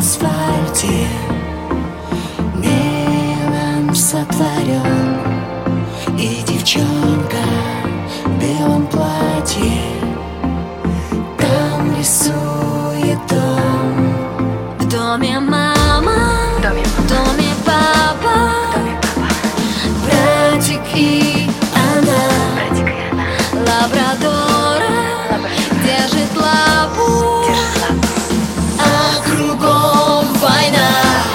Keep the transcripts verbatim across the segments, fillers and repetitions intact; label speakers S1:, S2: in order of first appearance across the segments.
S1: асфальте мелом сотворен, и девчонка в белом платье там рисует дом. В доме мама, в доме, в доме папа, в доме папа, братик и она, братик и она. Лабрадора, Лабрадора держит лапу, держит лапу. А кругом война.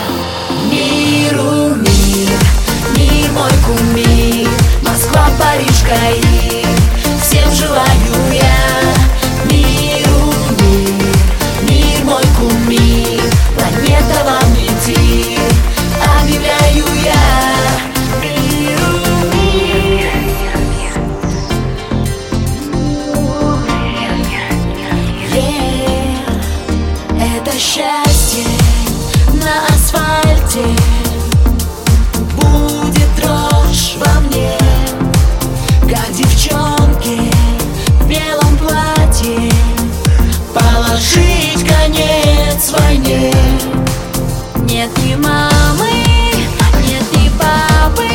S1: Миру мир, мир мой кумир, Москва, Париж, Каир, всем желаю я. Миру мир, мир мой кумир, планета вам не тир, объявляю я. Миру мир, yeah, это счастье на асфальте. Будет дрожь во мне, как девчонки в белом платье, положить конец войне. Нет ни мамы, нет ни папы,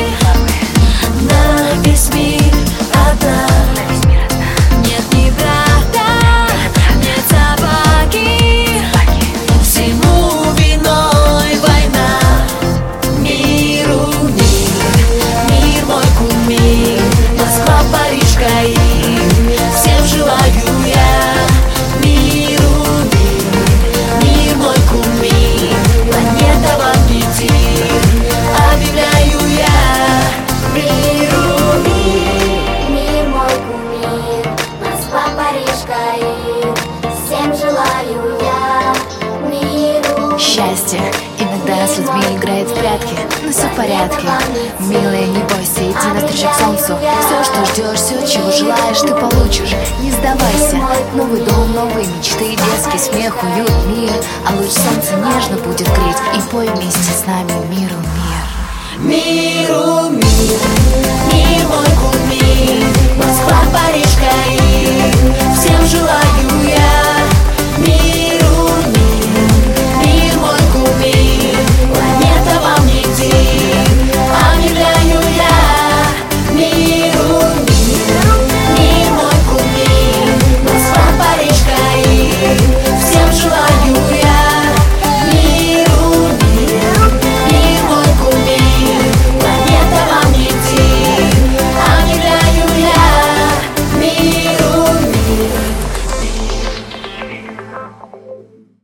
S1: на весь мир одна. Нет ни брата, нет собаки, всему виной война. Миру мир, мир мой кумир, Москва, Париж, Каир, всем желаю я. Миру мир, мир мой кумир, планета вам не тир, объявляю я. Миру мир,
S2: Мир мой кумир, Москва, Париж, Каир, всем желаю я. Миру
S3: Счастье иногда с людьми играет в прятки, но все в порядке. Милая, не бойся, иди навстречу к солнцу. Все, что ждешь, все, чего желаешь, ты получишь. Не сдавайся. Новый дом, новые мечты, детский смех, уют, мир. А луч солнца нежно будет греть, и пой вместе с нами миру мир.
S1: Миру мир, мир мой кумир, Москва.